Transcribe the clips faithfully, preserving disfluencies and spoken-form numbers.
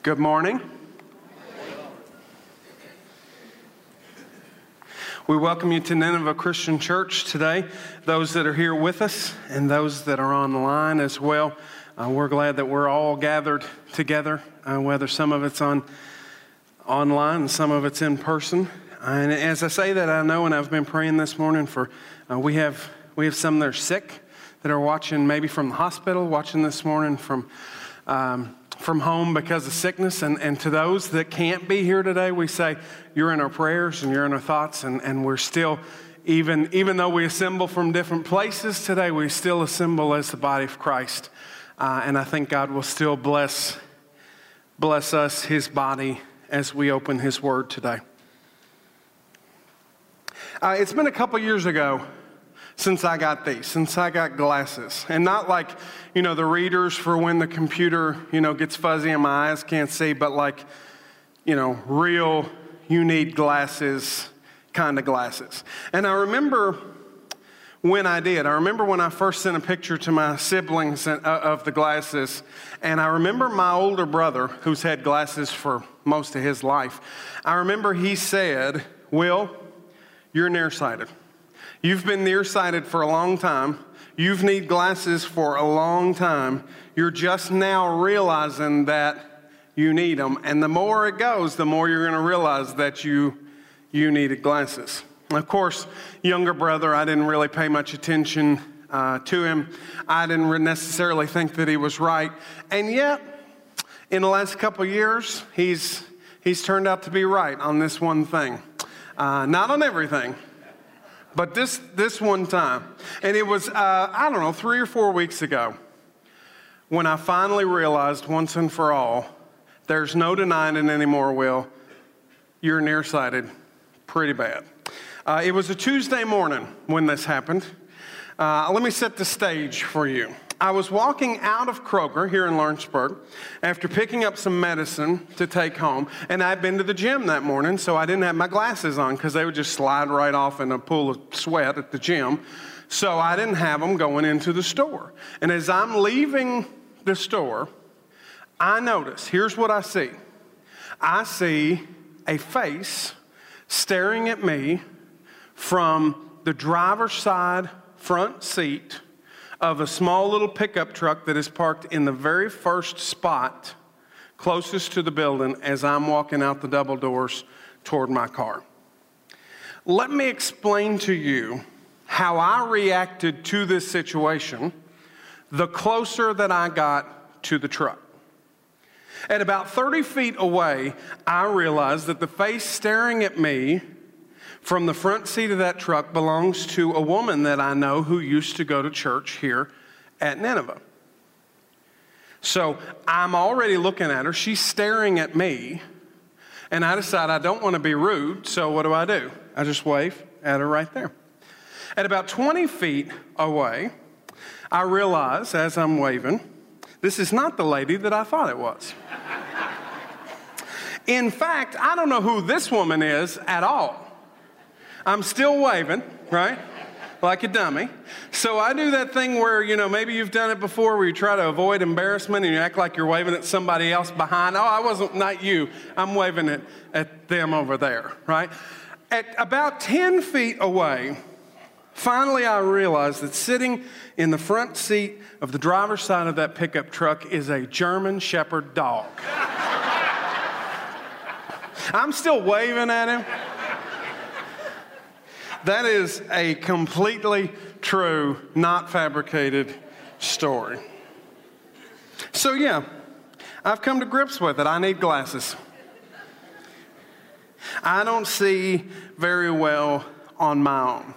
Good morning. We welcome you to Nineveh Christian Church today, those that are here with us and those that are online as well. Uh, we're glad that we're all gathered together, uh, whether some of it's on online and some of it's in person. And as I say that, I know, and I've been praying this morning for, uh, we have we have some that are sick that are watching maybe from the hospital, watching this morning from um, from home because of sickness. And, and to those that can't be here today, we say you're in our prayers and you're in our thoughts. And, and we're still, even, even though we assemble from different places today, we still assemble as the body of Christ. Uh, and I think God will still bless, bless us, his body, as we open his word today. Uh, it's been a couple years ago since I got these, since I got glasses. And not like, you know, the readers for when the computer, you know, gets fuzzy and my eyes can't see, but like, you know, real, you need glasses kind of glasses. And I remember when I did. I remember when I first sent a picture to my siblings of the glasses. And I remember my older brother, who's had glasses for most of his life. I remember he said, "Will, you're nearsighted. You've been nearsighted for a long time. You've need glasses for a long time. You're just now realizing that you need them. And the more it goes, the more you're going to realize that you you needed glasses." Of course, younger brother, I didn't really pay much attention uh, to him. I didn't necessarily think that he was right. And yet, in the last couple of years, he's he's turned out to be right on this one thing. Uh, not on everything. But this this one time, and it was, uh, I don't know, three or four weeks ago, when I finally realized once and for all, there's no denying it anymore, Will, you're nearsighted pretty bad. Uh, it was a Tuesday morning when this happened. Uh, let me set the stage for you. I was walking out of Kroger here in Lawrenceburg after picking up some medicine to take home, and I'd been to the gym that morning, so I didn't have my glasses on because they would just slide right off in a pool of sweat at the gym. So I didn't have them going into the store. And as I'm leaving the store, I notice, here's what I see. I see a face staring at me from the driver's side front seat of a small little pickup truck that is parked in the very first spot closest to the building as I'm walking out the double doors toward my car. Let me explain to you how I reacted to this situation the closer that I got to the truck. At about thirty feet away, I realized that the face staring at me from the front seat of that truck belongs to a woman that I know who used to go to church here at Nineveh. So I'm already looking at her. She's staring at me. And I decide I don't want to be rude. So what do I do? I just wave at her right there. At about twenty feet away, I realize as I'm waving, this is not the lady that I thought it was. In fact, I don't know who this woman is at all. I'm still waving, right? Like a dummy. So I do that thing where, you know, maybe you've done it before where you try to avoid embarrassment and you act like you're waving at somebody else behind. Oh, I wasn't, not you. I'm waving at, at them over there, right? At about ten feet away, finally I realized that sitting in the front seat of the driver's side of that pickup truck is a German Shepherd dog. I'm still waving at him. That is a completely true, not fabricated story. So yeah, I've come to grips with it. I need glasses. I don't see very well on my own.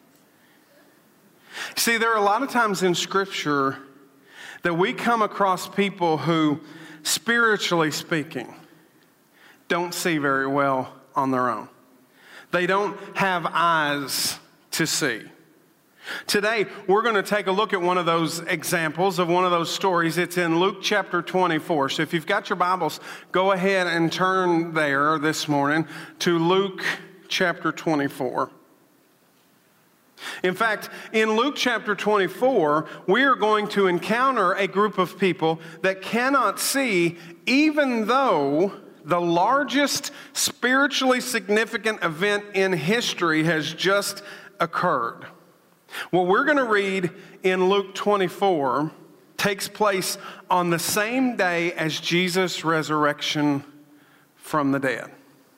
See, there are a lot of times in Scripture that we come across people who, spiritually speaking, don't see very well on their own. They don't have eyes to see. Today, we're going to take a look at one of those examples of one of those stories. It's in Luke chapter twenty-four. So if you've got your Bibles, go ahead and turn there this morning to Luke chapter twenty-four. In fact, in Luke chapter twenty-four, we are going to encounter a group of people that cannot see, even though the largest spiritually significant event in history has just occurred. What we're going to read in Luke twenty-four takes place on the same day as Jesus' resurrection from the dead.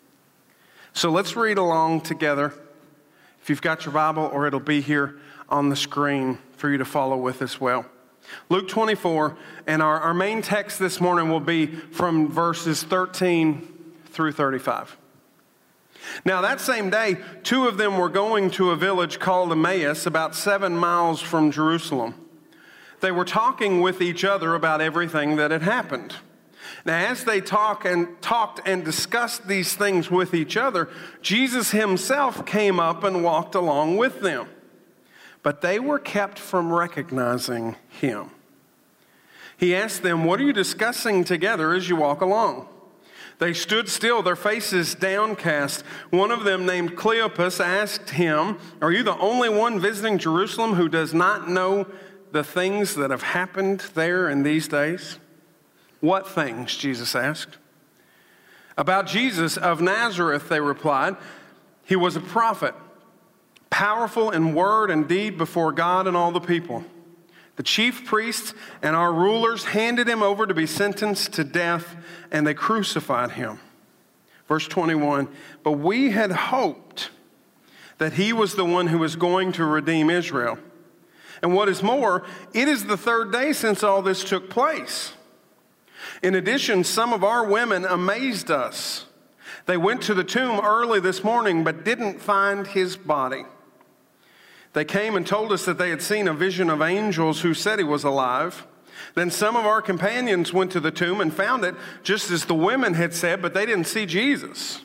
So let's read along together. If you've got your Bible, or it'll be here on the screen for you to follow with as well. Luke twenty-four, and our, our main text this morning will be from verses thirteen through thirty-five. Now that same day, two of them were going to a village called Emmaus, about seven miles from Jerusalem. They were talking with each other about everything that had happened. Now, as they talk and talked and discussed these things with each other, Jesus himself came up and walked along with them. But they were kept from recognizing him. He asked them, "What are you discussing together as you walk along?" They stood still, their faces downcast. One of them, named Cleopas, asked him, "Are you the only one visiting Jerusalem who does not know the things that have happened there in these days?" "What things?" Jesus asked. "About Jesus of Nazareth," they replied. "He was a prophet, powerful in word and deed before God and all the people. The chief priests and our rulers handed him over to be sentenced to death, and they crucified him." Verse twenty-one, "But we had hoped that he was the one who was going to redeem Israel. And what is more, it is the third day since all this took place. In addition, some of our women amazed us. They went to the tomb early this morning but didn't find his body. They came and told us that they had seen a vision of angels who said he was alive. Then some of our companions went to the tomb and found it just as the women had said, but they didn't see Jesus."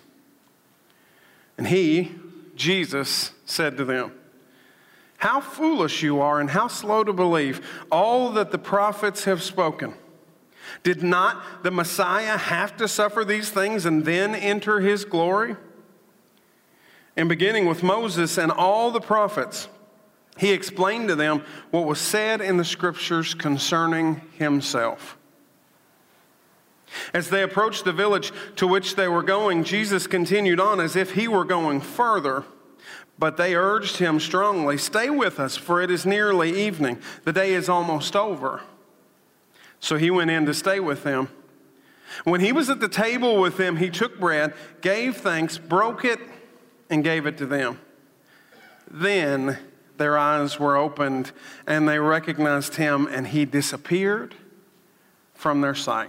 And he, Jesus, said to them, "How foolish you are, and how slow to believe all that the prophets have spoken. Did not the Messiah have to suffer these things and then enter his glory?" And beginning with Moses and all the prophets, he explained to them what was said in the scriptures concerning himself. As they approached the village to which they were going, Jesus continued on as if he were going further. But they urged him strongly, "Stay with us, for it is nearly evening. The day is almost over." So he went in to stay with them. When he was at the table with them, he took bread, gave thanks, broke it, and gave it to them. Then their eyes were opened, and they recognized him, and he disappeared from their sight.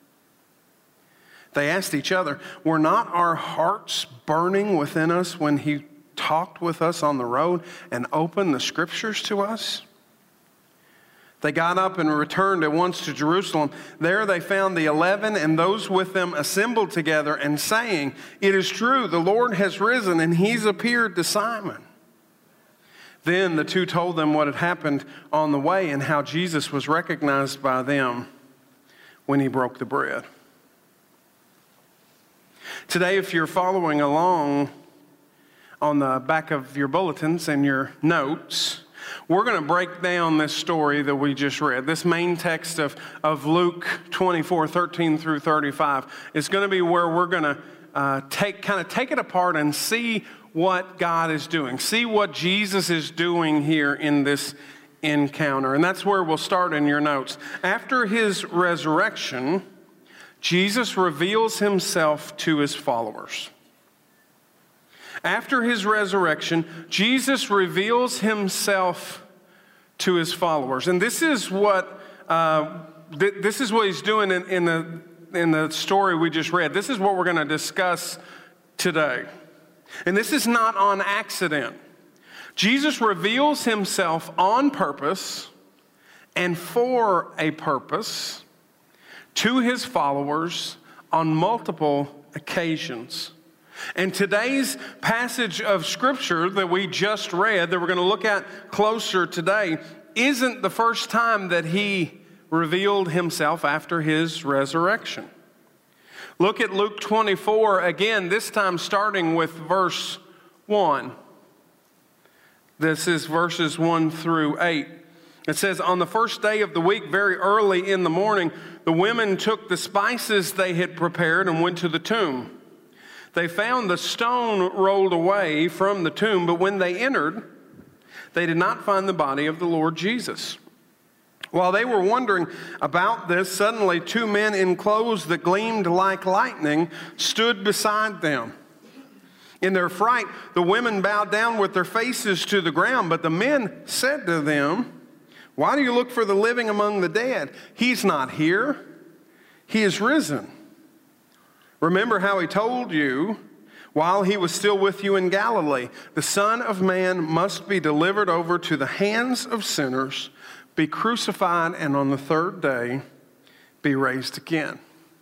They asked each other, "Were not our hearts burning within us when he talked with us on the road and opened the scriptures to us?" They got up and returned at once to Jerusalem. There they found the eleven and those with them assembled together and saying, "It is true, the Lord has risen and he's appeared to Simon." Then the two told them what had happened on the way and how Jesus was recognized by them when he broke the bread. Today, if you're following along on the back of your bulletins and your notes, we're going to break down this story that we just read. This main text of, of Luke twenty-four, thirteen through thirty-five is going to be where we're going to uh, take kind of take it apart and see what God is doing. See what Jesus is doing here in this encounter. And that's where we'll start in your notes. After his resurrection, Jesus reveals himself to his followers. After his resurrection, Jesus reveals himself to his followers. And this is what uh, th- this is what he's doing in, in the in the story we just read. This is what we're going to discuss today. And this is not on accident. Jesus reveals himself on purpose and for a purpose to his followers on multiple occasions. And today's passage of scripture that we just read, that we're going to look at closer today, isn't the first time that he revealed himself after his resurrection. Look at Luke twenty-four again, this time starting with verse one. This is verses one through eight. It says, on the first day of the week, very early in the morning, the women took the spices they had prepared and went to the tomb. They found the stone rolled away from the tomb, but when they entered, they did not find the body of the Lord Jesus. While they were wondering about this, suddenly two men in clothes that gleamed like lightning stood beside them. In their fright, the women bowed down with their faces to the ground, but the men said to them, why do you look for the living among the dead? He's not here. He is risen. Remember how he told you while he was still with you in Galilee, the Son of Man must be delivered over to the hands of sinners, be crucified, and on the third day be raised again.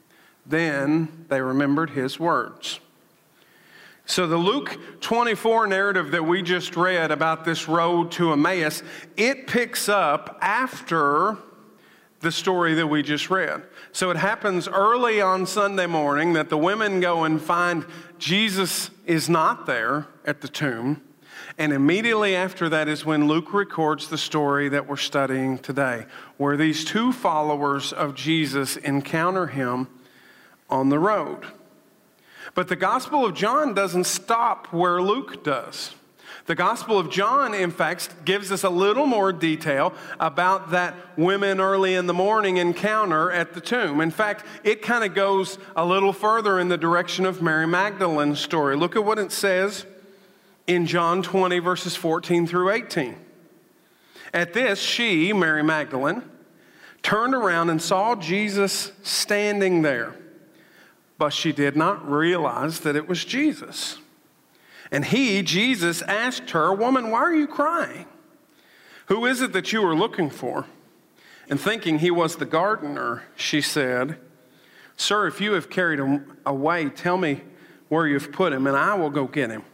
Then they remembered his words. So the Luke twenty-four narrative that we just read about this road to Emmaus, it picks up after the story that we just read. So it happens early on Sunday morning that the women go and find Jesus is not there at the tomb. And immediately after that is when Luke records the story that we're studying today, where these two followers of Jesus encounter him on the road. But the Gospel of John doesn't stop where Luke does. The Gospel of John, in fact, gives us a little more detail about that women early in the morning encounter at the tomb. In fact, it kind of goes a little further in the direction of Mary Magdalene's story. Look at what it says in John twenty, verses fourteen through eighteen. At this, she, Mary Magdalene, turned around and saw Jesus standing there. But she did not realize that it was Jesus. And he, Jesus, asked her, woman, why are you crying? Who is it that you are looking for? And thinking he was the gardener, she said, sir, if you have carried him away, tell me where you've put him, and I will go get him.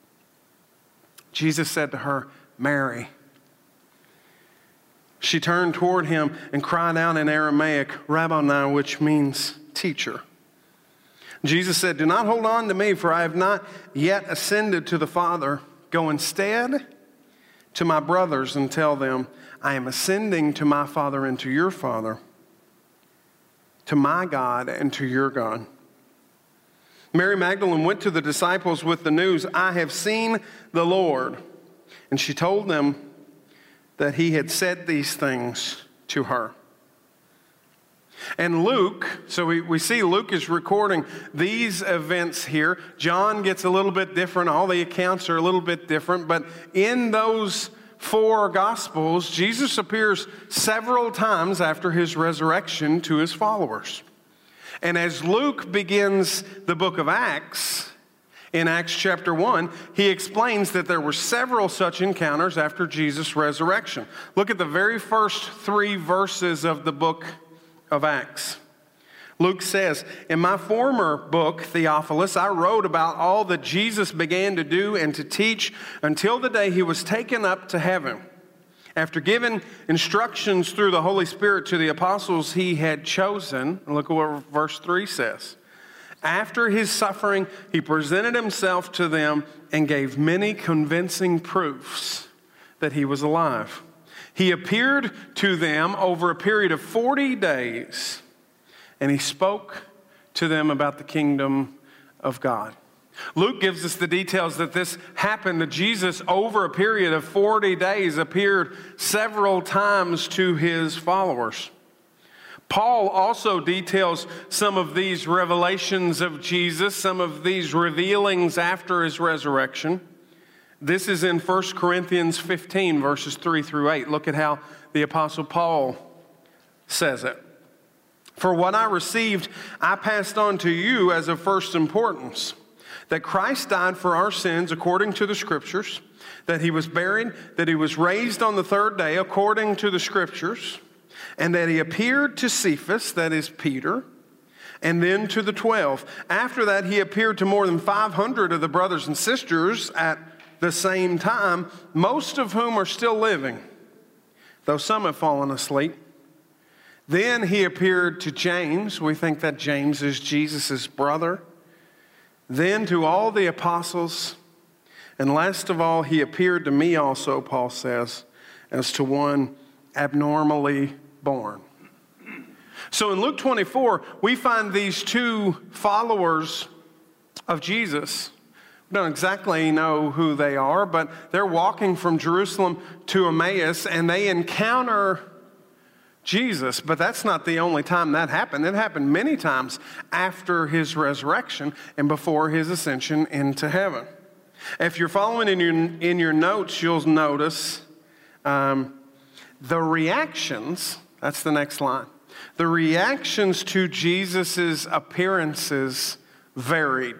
Jesus said to her, Mary. She turned toward him and cried out in Aramaic, Rabboni, which means teacher. Jesus said, do not hold on to me, for I have not yet ascended to the Father. Go instead to my brothers and tell them, I am ascending to my Father and to your Father, to my God and to your God. Mary Magdalene went to the disciples with the news, I have seen the Lord. And she told them that he had said these things to her. And Luke, so we, we see Luke is recording these events here. John gets a little bit different. All the accounts are a little bit different. But in those four Gospels, Jesus appears several times after his resurrection to his followers. And as Luke begins the book of Acts, in Acts chapter one, he explains that there were several such encounters after Jesus' resurrection. Look at the very first three verses of the book of Acts. Luke says, in my former book, Theophilus, I wrote about all that Jesus began to do and to teach until the day he was taken up to heaven. After giving instructions through the Holy Spirit to the apostles he had chosen, look at what verse three says. After his suffering, he presented himself to them and gave many convincing proofs that he was alive. He appeared to them over a period of forty days, and he spoke to them about the kingdom of God. Luke gives us the details that this happened to Jesus over a period of forty days, appeared several times to his followers. Paul also details some of these revelations of Jesus, some of these revealings after his resurrection. This is in First Corinthians fifteen, verses three through eight. Look at how the Apostle Paul says it. For what I received, I passed on to you as of first importance, that Christ died for our sins according to the Scriptures, that he was buried, that he was raised on the third day according to the Scriptures, and that he appeared to Cephas, that is Peter, and then to the twelve. After that, he appeared to more than five hundred of the brothers and sisters at the same time, most of whom are still living, though some have fallen asleep. Then he appeared to James. We think that James is Jesus' brother. Then to all the apostles. And last of all, he appeared to me also, Paul says, as to one abnormally born. So in Luke twenty-four, we find these two followers of Jesus. We don't exactly know who they are, but they're walking from Jerusalem to Emmaus, and they encounter Jesus. But that's not the only time that happened. It happened many times after his resurrection and before his ascension into heaven. If you're following in your, in your notes, you'll notice um, the reactions. That's the next line. The reactions to Jesus' appearances varied.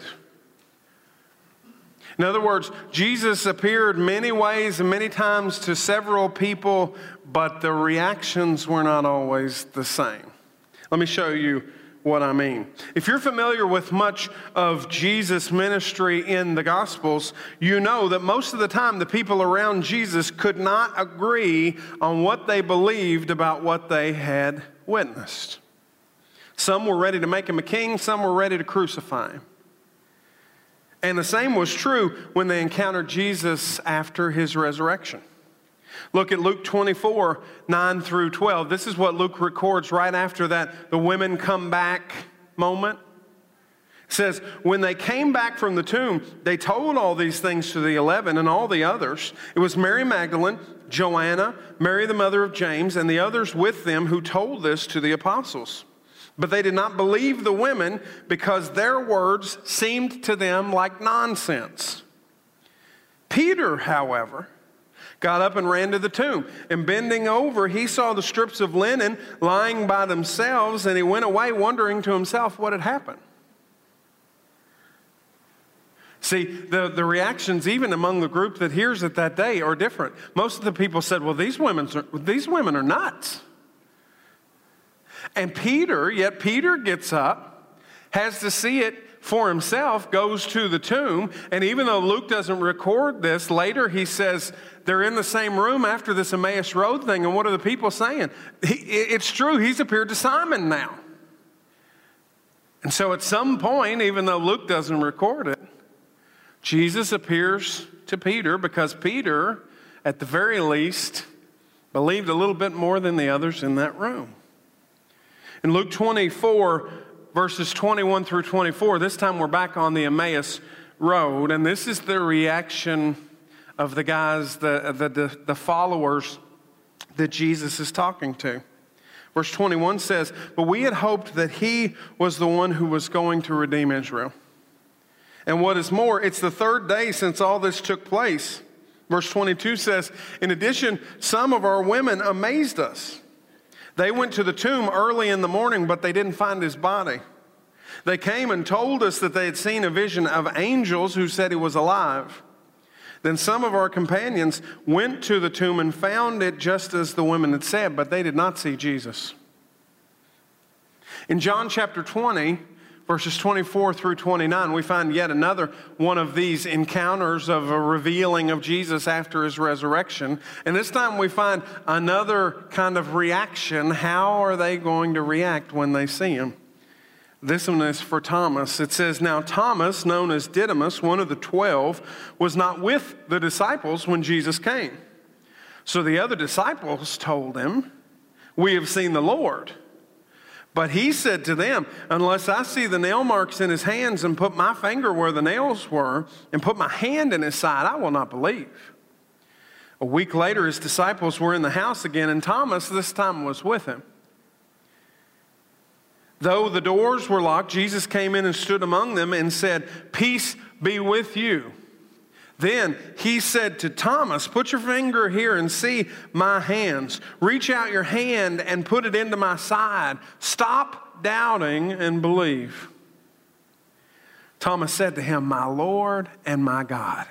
In other words, Jesus appeared many ways and many times to several people, but the reactions were not always the same. Let me show you what I mean. If you're familiar with much of Jesus' ministry in the Gospels, you know that most of the time the people around Jesus could not agree on what they believed about what they had witnessed. Some were ready to make him a king, some were ready to crucify him. And the same was true when they encountered Jesus after his resurrection. Look at Luke twenty-four, nine through twelve. This is what Luke records right after that the women come back moment. It says, when they came back from the tomb, they told all these things to the eleven and all the others. It was Mary Magdalene, Joanna, Mary the mother of James, and the others with them who told this to the apostles. But they did not believe the women because their words seemed to them like nonsense. Peter, however, got up and ran to the tomb. And bending over, he saw the strips of linen lying by themselves, and he went away wondering to himself what had happened. See, the, the reactions even among the group that hears it that day are different. Most of the people said, well, these women are, these women are nuts. And Peter, yet Peter gets up, has to see it for himself, goes to the tomb, and even though Luke doesn't record this, later he says they're in the same room after this Emmaus Road thing, and what are the people saying? He, it's true, he's appeared to Simon now. And so at some point, even though Luke doesn't record it, Jesus appears to Peter because Peter, at the very least, believed a little bit more than the others in that room. In Luke twenty-four, verses twenty-one through twenty-four, this time we're back on the Emmaus Road, and this is the reaction of the guys, the, the, the, the followers that Jesus is talking to. Verse twenty-one says, but we had hoped that he was the one who was going to redeem Israel. And what is more, it's the third day since all this took place. Verse twenty-two says, in addition, some of our women amazed us. They went to the tomb early in the morning, but they didn't find his body. They came and told us that they had seen a vision of angels who said he was alive. Then some of our companions went to the tomb and found it just as the women had said, but they did not see Jesus. In John chapter twenty, verses twenty-four through twenty-nine, we find yet another one of these encounters of a revealing of Jesus after his resurrection. And this time we find another kind of reaction. How are they going to react when they see him? This one is for Thomas. It says, now Thomas, known as Didymus, one of the twelve, was not with the disciples when Jesus came. So the other disciples told him, we have seen the Lord. But he said to them, unless I see the nail marks in his hands and put my finger where the nails were and put my hand in his side, I will not believe. A week later, his disciples were in the house again, and Thomas this time was with him. Though the doors were locked, Jesus came in and stood among them and said, peace be with you. Then he said to Thomas, put your finger here and see my hands. Reach out your hand and put it into my side. Stop doubting and believe. Thomas said to him, my Lord and my God.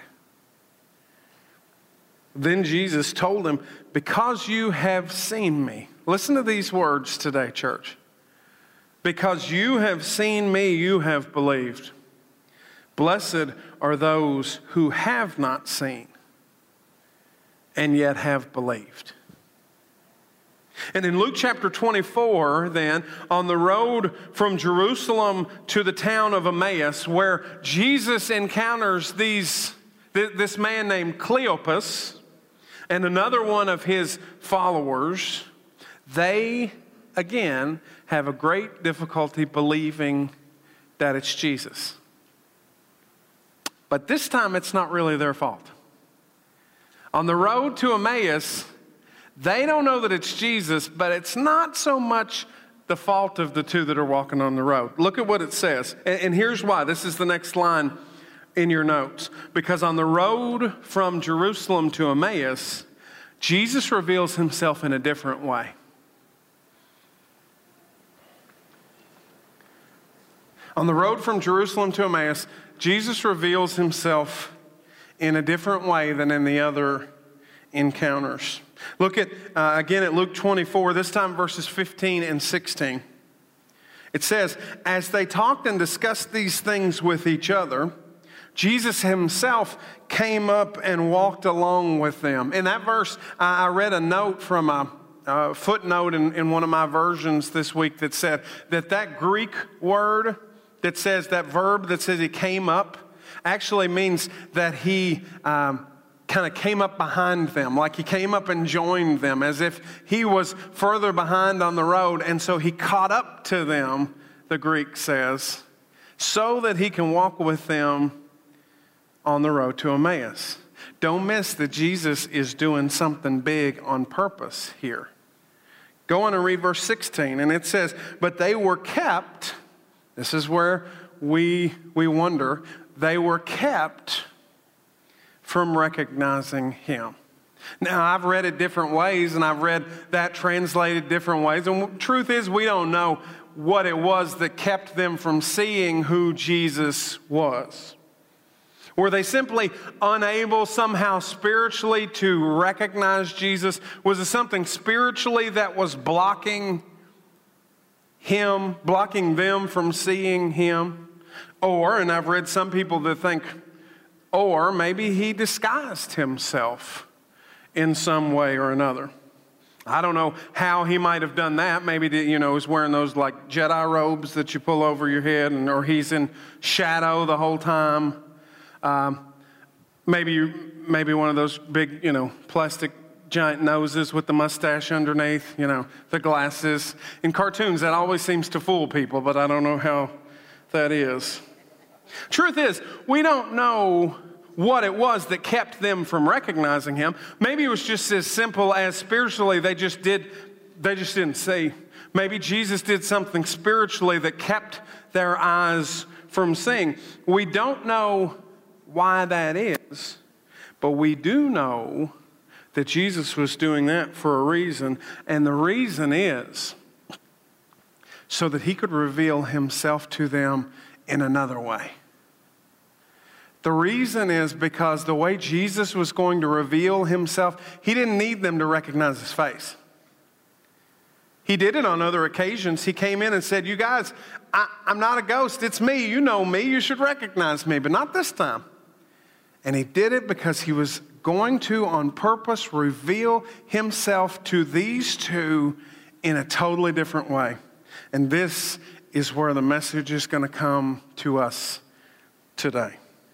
Then Jesus told him, because you have seen me. Listen to these words today, church. Because you have seen me, you have believed. Blessed are those who have not seen and yet have believed. And in Luke chapter twenty-four, then, on the road from Jerusalem to the town of Emmaus, where Jesus encounters these this man named Cleopas and another one of his followers, they, again, have a great difficulty believing that it's Jesus. But this time, it's not really their fault. On the road to Emmaus, they don't know that it's Jesus, but it's not so much the fault of the two that are walking on the road. Look at what it says. And here's why. This is the next line in your notes. Because on the road from Jerusalem to Emmaus, Jesus reveals himself in a different way. On the road from Jerusalem to Emmaus, Jesus reveals himself in a different way than in the other encounters. Look at, uh, again, at Luke twenty-four, this time verses fifteen and sixteen. It says, as they talked and discussed these things with each other, Jesus himself came up and walked along with them. In that verse, I read a note from a, a footnote in, in one of my versions this week that said that that Greek word that says, that verb that says he came up, actually means that he um, kind of came up behind them, like he came up and joined them, as if he was further behind on the road, and so he caught up to them, the Greek says, so that he can walk with them on the road to Emmaus. Don't miss that Jesus is doing something big on purpose here. Go on and read verse sixteen, and it says, but they were kept, this is where we, we wonder, they were kept from recognizing him. Now, I've read it different ways, and I've read that translated different ways. And the truth is, we don't know what it was that kept them from seeing who Jesus was. Were they simply unable somehow spiritually to recognize Jesus? Was it something spiritually that was blocking him, blocking them from seeing him? Or, and I've read some people that think, or maybe he disguised himself in some way or another. I don't know how he might have done that. Maybe, you know, he's wearing those like Jedi robes that you pull over your head, and or he's in shadow the whole time. Um, maybe, maybe one of those big, you know, plastic giant noses with the mustache underneath, you know, the glasses. In cartoons, that always seems to fool people, but I don't know how that is. Truth is, we don't know what it was that kept them from recognizing him. Maybe it was just as simple as spiritually they just did, they just didn't see. Maybe Jesus did something spiritually that kept their eyes from seeing. We don't know why that is, but we do know that Jesus was doing that for a reason, and the reason is so that he could reveal himself to them in another way. The reason is because the way Jesus was going to reveal himself, he didn't need them to recognize his face. He did it on other occasions. He came in and said, you guys, I, I'm not a ghost. It's me. You know me. You should recognize me, but not this time. And he did it because he was going to, on purpose, reveal himself to these two in a totally different way. And this is where the message is going to come to us today.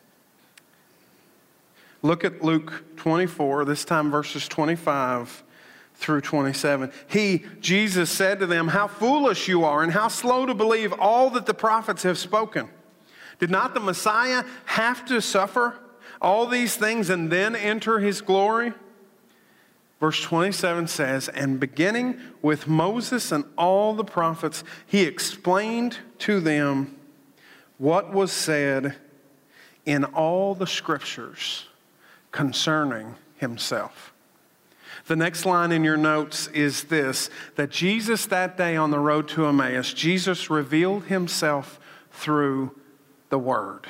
Look at Luke twenty-four, this time verses twenty-five through twenty-seven. He, Jesus, said to them, how foolish you are and how slow to believe all that the prophets have spoken. Did not the Messiah have to suffer all these things and then enter his glory? Verse twenty-seven says, and beginning with Moses and all the prophets, he explained to them what was said in all the scriptures concerning himself. The next line in your notes is this, that Jesus that day on the road to Emmaus, Jesus revealed himself through the Word.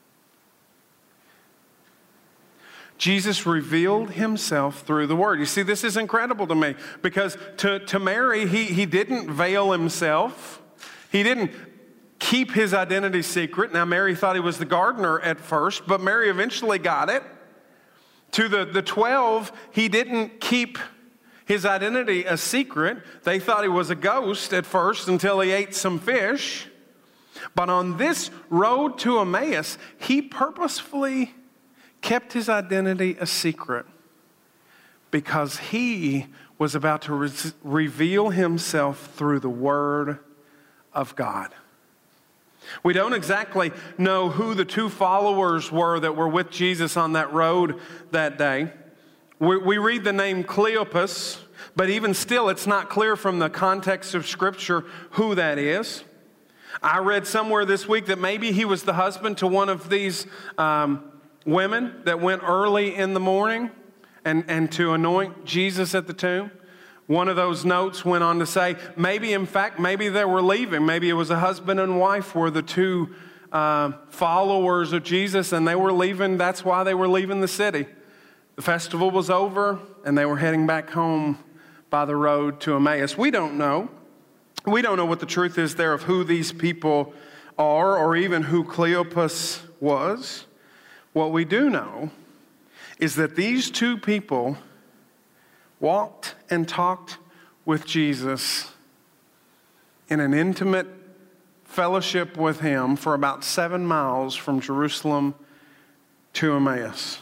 Jesus revealed himself through the Word. You see, this is incredible to me because to, to Mary, he, he didn't veil himself. He didn't keep his identity secret. Now, Mary thought he was the gardener at first, but Mary eventually got it. To the, the twelve, he didn't keep his identity a secret. They thought he was a ghost at first until he ate some fish. But on this road to Emmaus, he purposefully kept his identity a secret because he was about to re- reveal himself through the Word of God. We don't exactly know who the two followers were that were with Jesus on that road that day. We, we read the name Cleopas, but even still, it's not clear from the context of Scripture who that is. I read somewhere this week that maybe he was the husband to one of these um, women that went early in the morning and, and to anoint Jesus at the tomb. One of those notes went on to say, maybe, in fact, maybe they were leaving. Maybe it was a husband and wife were the two uh, followers of Jesus, and they were leaving. That's why they were leaving the city. The festival was over, and they were heading back home by the road to Emmaus. We don't know. We don't know what the truth is there of who these people are or even who Cleopas was. What we do know is that these two people walked and talked with Jesus in an intimate fellowship with him for about seven miles from Jerusalem to Emmaus.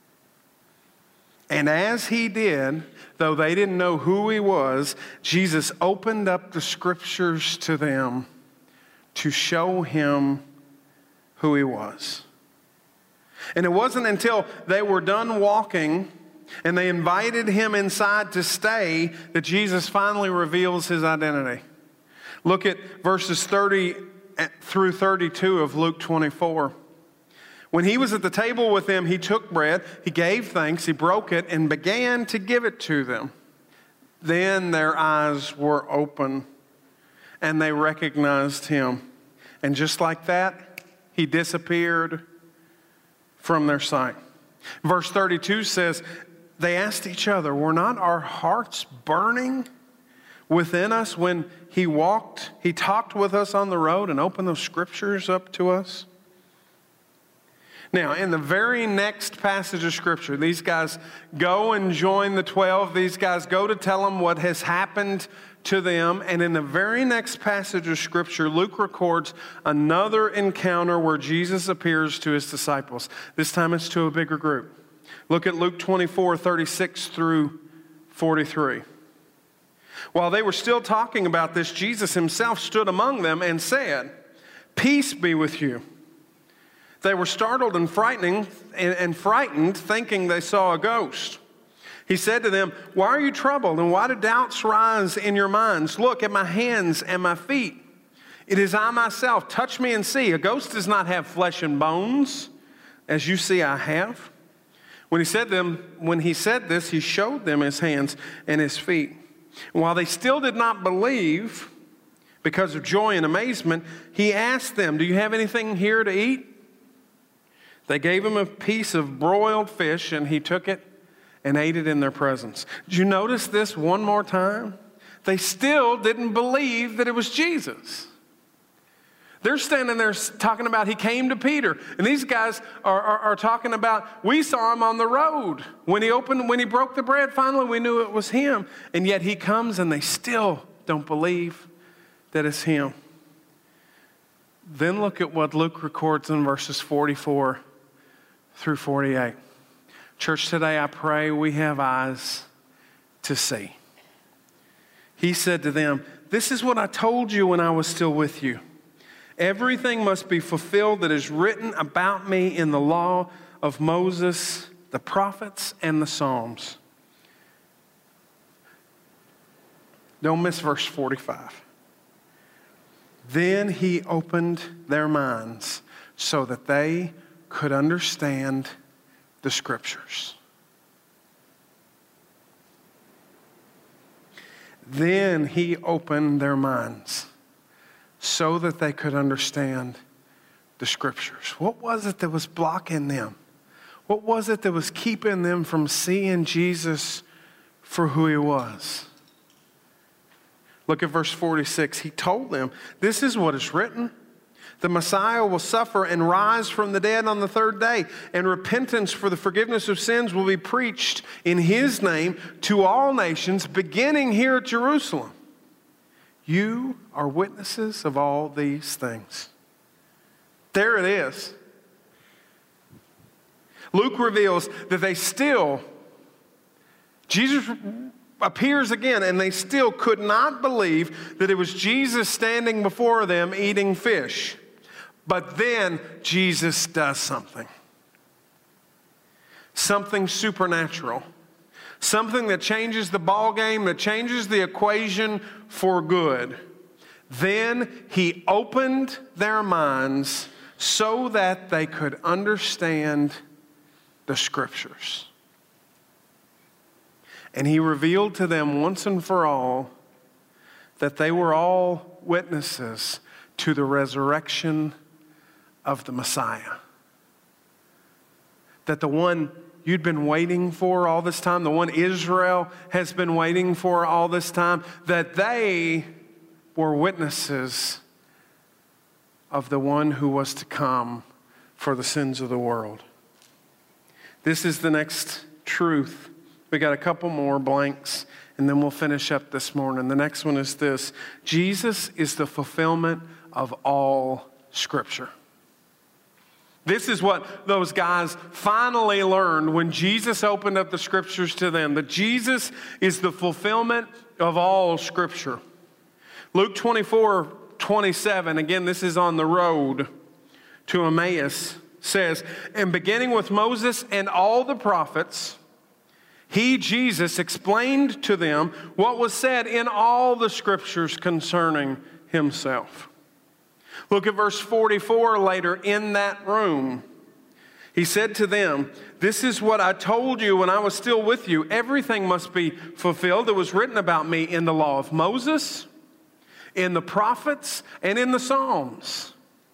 And as he did, though they didn't know who he was, Jesus opened up the Scriptures to them to show him who he was. And it wasn't until they were done walking and they invited him inside to stay that Jesus finally reveals his identity. Look at verses thirty through thirty-two of Luke twenty-four. When he was at the table with them, he took bread, he gave thanks, he broke it, and began to give it to them. Then their eyes were open, and they recognized him. And just like that, he disappeared from their sight. Verse thirty-two says, they asked each other, were not our hearts burning within us when he walked, he talked with us on the road and opened those Scriptures up to us? Now, in the very next passage of Scripture, these guys go and join the twelve. These guys go to tell them what has happened to them. And in the very next passage of Scripture, Luke records another encounter where Jesus appears to his disciples. This time it's to a bigger group. Look at Luke twenty-four, thirty-six through forty-three. While they were still talking about this, Jesus himself stood among them and said, "Peace be with you." They were startled and frightening and, and frightened, thinking they saw a ghost. He said to them, "Why are you troubled, and why do doubts rise in your minds? Look at my hands and my feet. It is I myself. Touch me and see. A ghost does not have flesh and bones, as you see I have." When he said them, when he said this, he showed them his hands and his feet. And while they still did not believe, because of joy and amazement, he asked them, "Do you have anything here to eat?" They gave him a piece of broiled fish, and he took it and ate it in their presence. Did you notice this one more time? They still didn't believe that it was Jesus. They're standing there talking about he came to Peter. And these guys are, are, are talking about, we saw him on the road. When he opened, when he broke the bread, finally we knew it was him. And yet he comes and they still don't believe that it's him. Then look at what Luke records in verses forty-four through forty-eight. Church, today I pray we have eyes to see. He said to them, "This is what I told you when I was still with you. Everything must be fulfilled that is written about me in the law of Moses, the prophets, and the Psalms." Don't miss verse forty-five. Then he opened their minds so that they could understand the Scriptures. Then he opened their minds so that they could understand the Scriptures. What was it that was blocking them? What was it that was keeping them from seeing Jesus for who he was? Look at verse forty-six. He told them, "This is what is written. The Messiah will suffer and rise from the dead on the third day, and repentance for the forgiveness of sins will be preached in his name to all nations, beginning here at Jerusalem. You are witnesses of all these things." There it is. Luke reveals that they still, Jesus appears again, and they still could not believe that it was Jesus standing before them eating fish. But then Jesus does something. Something supernatural. Something that changes the ball game, that changes the equation for good. Then he opened their minds so that they could understand the Scriptures. And he revealed to them once and for all that they were all witnesses to the resurrection of the Messiah. That the one you'd been waiting for all this time, the one Israel has been waiting for all this time, that they were witnesses of the one who was to come for the sins of the world. This is the next truth. We got a couple more blanks, and then we'll finish up this morning. The next one is this: Jesus is the fulfillment of all Scripture. This is what those guys finally learned when Jesus opened up the Scriptures to them, that Jesus is the fulfillment of all Scripture. Luke twenty-four twenty-seven, again, this is on the road to Emmaus, says, and beginning with Moses and all the prophets, he, Jesus, explained to them what was said in all the Scriptures concerning himself. Look at verse forty-four later. In that room, he said to them, this is what I told you when I was still with you. Everything must be fulfilled that was written about me in the law of Moses, in the prophets, and in the Psalms.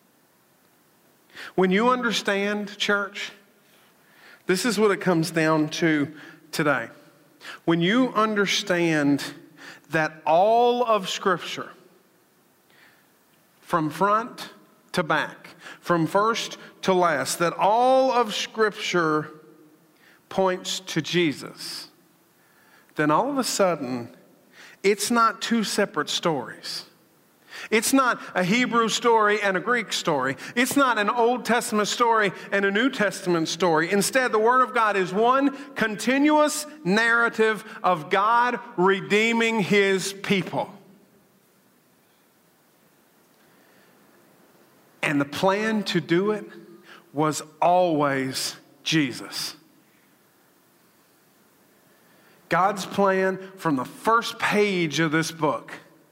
When you understand, church, this is what it comes down to today. When you understand that all of Scripture, from front to back, from first to last, that all of Scripture points to Jesus, then all of a sudden, it's not two separate stories. It's not a Hebrew story and a Greek story. It's not an Old Testament story and a New Testament story. Instead, the Word of God is one continuous narrative of God redeeming His people. And the plan to do it was always Jesus. God's plan from the first page of this book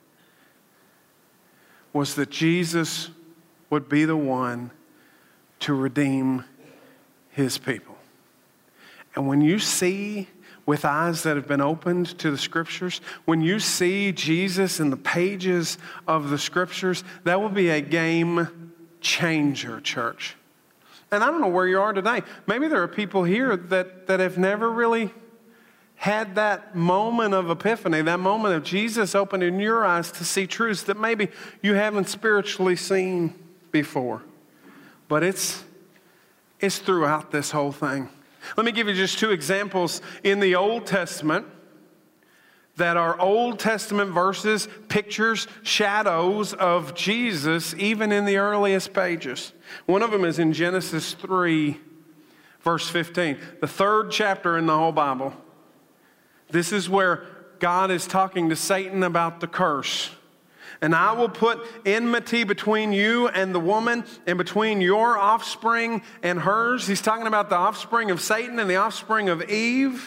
was that Jesus would be the one to redeem His people. And when you see with eyes that have been opened to the Scriptures, when you see Jesus in the pages of the Scriptures, that will be a game changer, church. And I don't know where you are today. Maybe there are people here that, that have never really had that moment of epiphany, that moment of Jesus opening your eyes to see truths that maybe you haven't spiritually seen before. But it's, it's throughout this whole thing. Let me give you just two examples in the Old Testament that are Old Testament verses, pictures, shadows of Jesus, even in the earliest pages. One of them is in Genesis three, verse fifteen, the third chapter in the whole Bible. This is where God is talking to Satan about the curse. And I will put enmity between you and the woman, and between your offspring and hers. He's talking about the offspring of Satan and the offspring of Eve.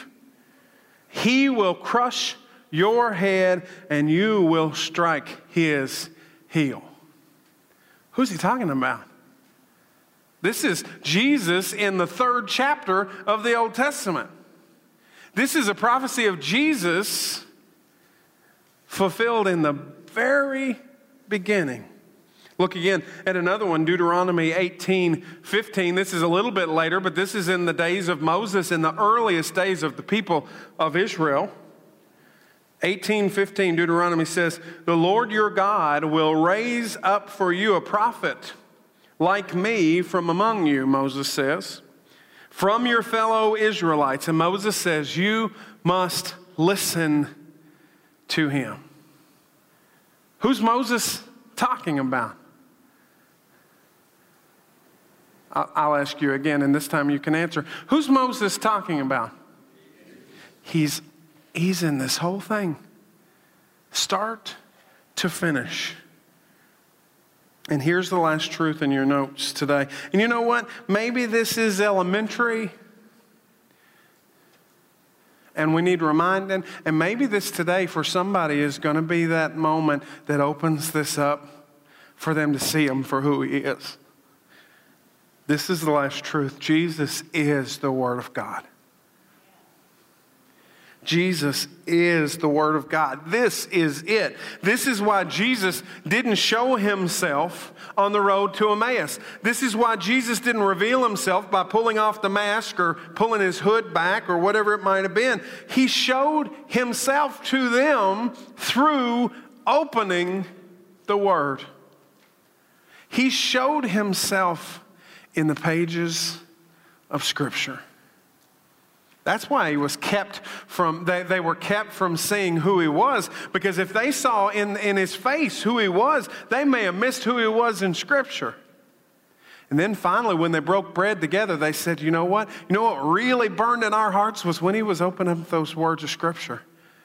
He will crush your head, and you will strike his heel. Who's he talking about? This is Jesus in the third chapter of the Old Testament. This is a prophecy of Jesus fulfilled in the very beginning. Look again at another one, Deuteronomy eighteen fifteen. This is a little bit later, but this is in the days of Moses, in the earliest days of the people of Israel. eighteen fifteen, Deuteronomy says, the Lord your God will raise up for you a prophet like me from among you, Moses says, from your fellow Israelites. And Moses says, you must listen to him. Who's Moses talking about? I'll ask you again, and this time you can answer. Who's Moses talking about? He's, he's in this whole thing. Start to finish. And here's the last truth in your notes today. And you know what? Maybe this is elementary, and we need reminding. And maybe this today for somebody is going to be that moment that opens this up for them to see him for who he is. This is the last truth. Jesus is the Word of God. Jesus is the Word of God. This is it. This is why Jesus didn't show himself on the road to Emmaus. This is why Jesus didn't reveal himself by pulling off the mask or pulling his hood back or whatever it might have been. He showed himself to them through opening the Word. He showed himself in the pages of Scripture. That's why he was kept from, they, they were kept from seeing who he was, because if they saw in, in his face who he was, they may have missed who he was in Scripture. And then finally, when they broke bread together, they said, you know what? You know what really burned in our hearts was when he was opening up those words of Scripture.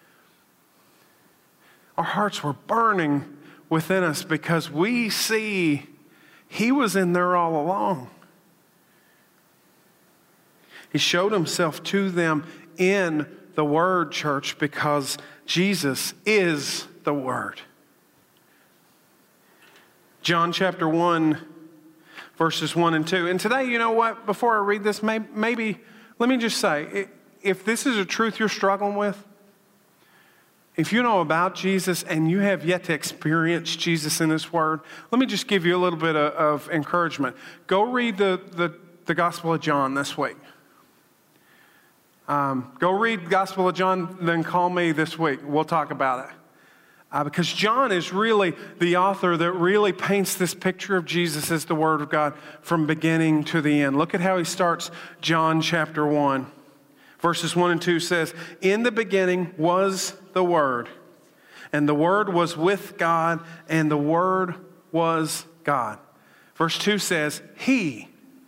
Our hearts were burning within us because we see he was in there all along. He showed himself to them in the Word, church, because Jesus is the Word. John chapter one, verses one and two. And today, you know what? Before I read this, maybe, maybe let me just say, if this is a truth you're struggling with, if you know about Jesus and you have yet to experience Jesus in His Word, let me just give you a little bit of, of encouragement. Go read the, the, the Gospel of John this week. Um, go read the Gospel of John, then call me this week. We'll talk about it. Uh, because John is really the author that really paints this picture of Jesus as the Word of God from beginning to the end. Look at how he starts John chapter one. Verses one and two says, "In the beginning was the Word, and the Word was with God, and the Word was God." Verse two says, He.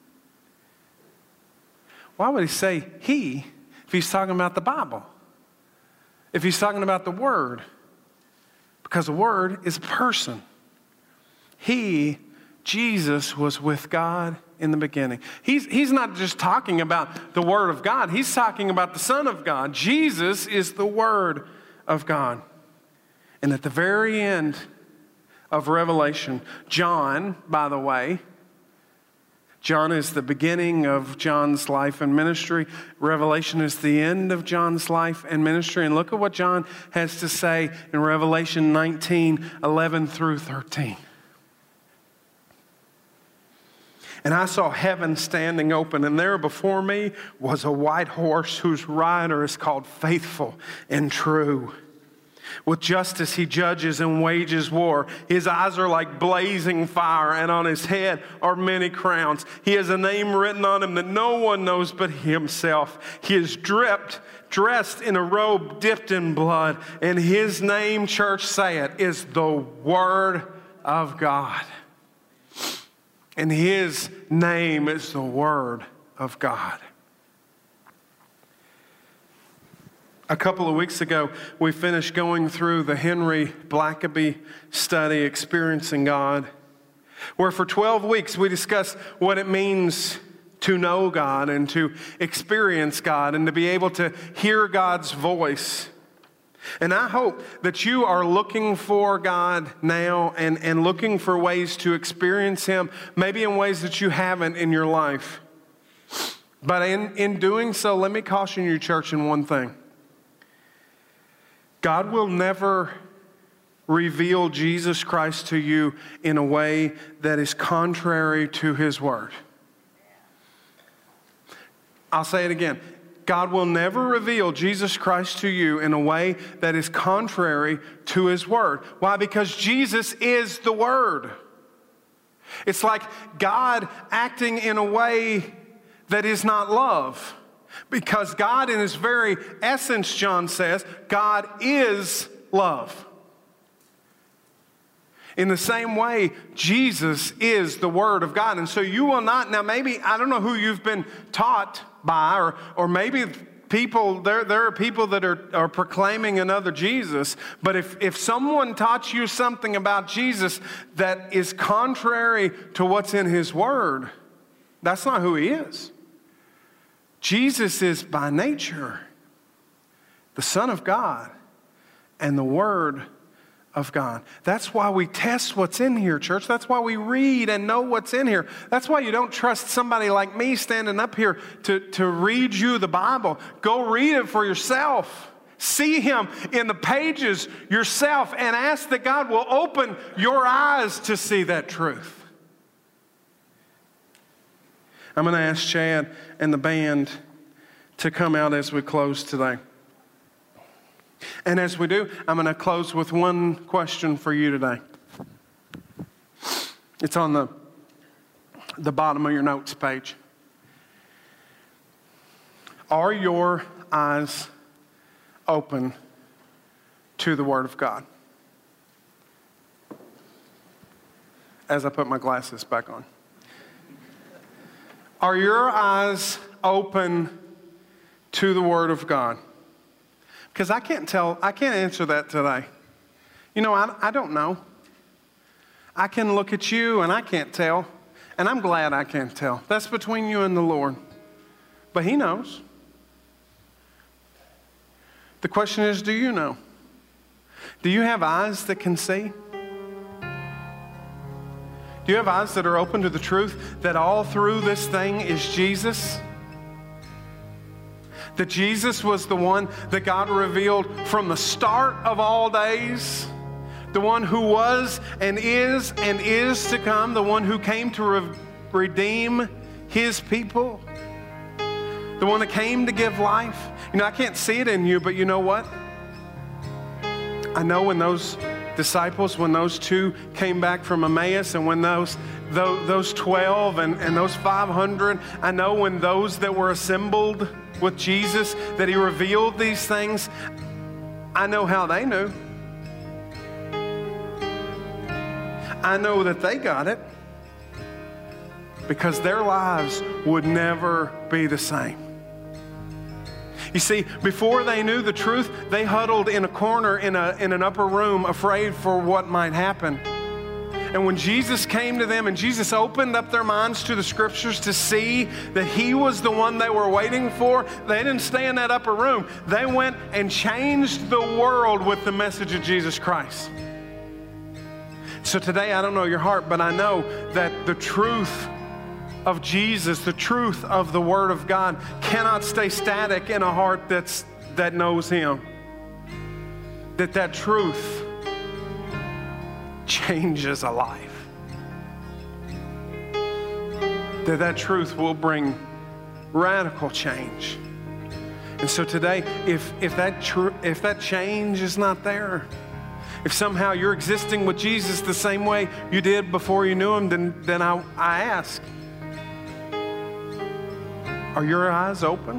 Why would he say He if he's talking about the Bible? If he's talking about the Word? Because the Word is a person. He, Jesus, was with God in the beginning. He's, he's not just talking about the Word of God. He's talking about the Son of God. Jesus is the Word of God. And at the very end of Revelation, John, by the way, John is the beginning of John's life and ministry. Revelation is the end of John's life and ministry. And look at what John has to say in Revelation nineteen, eleven through thirteen. "And I saw heaven standing open, and there before me was a white horse whose rider is called Faithful and True. With justice he judges and wages war. His eyes are like blazing fire, and on his head are many crowns. He has a name written on him that no one knows but himself. He is dripped, dressed in a robe dipped in blood, and his name, church, say it, is the Word of God." And his name is the Word of God. A couple of weeks ago, we finished going through the Henry Blackaby study, Experiencing God, where for twelve weeks we discussed what it means to know God and to experience God and to be able to hear God's voice. And I hope that you are looking for God now and, and looking for ways to experience Him, maybe in ways that you haven't in your life. But in, in doing so, let me caution you, church, in one thing. God will never reveal Jesus Christ to you in a way that is contrary to His Word. I'll say it again. God will never reveal Jesus Christ to you in a way that is contrary to His Word. Why? Because Jesus is the Word. It's like God acting in a way that is not love. Because God, in His very essence, John says, God is love. In the same way, Jesus is the Word of God. And so you will not, now maybe, I don't know who you've been taught by, or, or maybe people, there, there are people that are, are proclaiming another Jesus, but if, if someone taught you something about Jesus that is contrary to what's in His Word, that's not who He is. Jesus is by nature the Son of God and the Word of God. That's why we test what's in here, church. That's why we read and know what's in here. That's why you don't trust somebody like me standing up here to, to read you the Bible. Go read it for yourself. See Him in the pages yourself and ask that God will open your eyes to see that truth. I'm going to ask Chad and the band to come out as we close today. And as we do, I'm going to close with one question for you today. It's on the, the bottom of your notes page. Are your eyes open to the Word of God? As I put my glasses back on. Are your eyes open to the Word of God? Because I can't tell, I can't answer that today. You know, I, I don't know. I can look at you and I can't tell. And I'm glad I can't tell. That's between you and the Lord. But He knows. The question is, do you know? Do you have eyes that can see? Do you have eyes that are open to the truth that all through this thing is Jesus? That Jesus was the one that God revealed from the start of all days, the one who was and is and is to come, the one who came to re- redeem His people, the one that came to give life. You know, I can't see it in you, but you know what? I know when those disciples, when those two came back from Emmaus, and when those those, those twelve and, and those five hundred, I know when those that were assembled with Jesus, that He revealed these things. I know how they knew. I know that they got it because their lives would never be the same. You see, before they knew the truth, they huddled in a corner in, a, in an upper room, afraid for what might happen. And when Jesus came to them and Jesus opened up their minds to the Scriptures to see that He was the one they were waiting for, they didn't stay in that upper room. They went and changed the world with the message of Jesus Christ. So today, I don't know your heart, but I know that the truth of Jesus, the truth of the Word of God, cannot stay static in a heart that's, that knows Him. That that truth changes a life. That that truth will bring radical change. And so today, if, if, that, tr- if that change is not there, if somehow you're existing with Jesus the same way you did before you knew Him, then, then I, I ask, are your eyes open?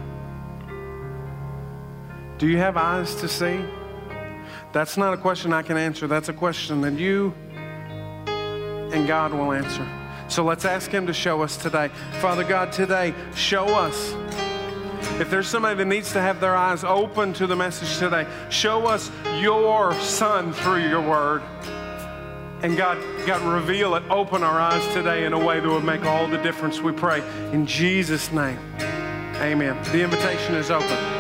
Do you have eyes to see? That's not a question I can answer. That's a question that you and God will answer. So let's ask Him to show us today. Father God, today, show us. If there's somebody that needs to have their eyes open to the message today, show us your Son through your Word. And God, God, reveal it. Open our eyes today in a way that will make all the difference, we pray. In Jesus' name, amen. The invitation is open.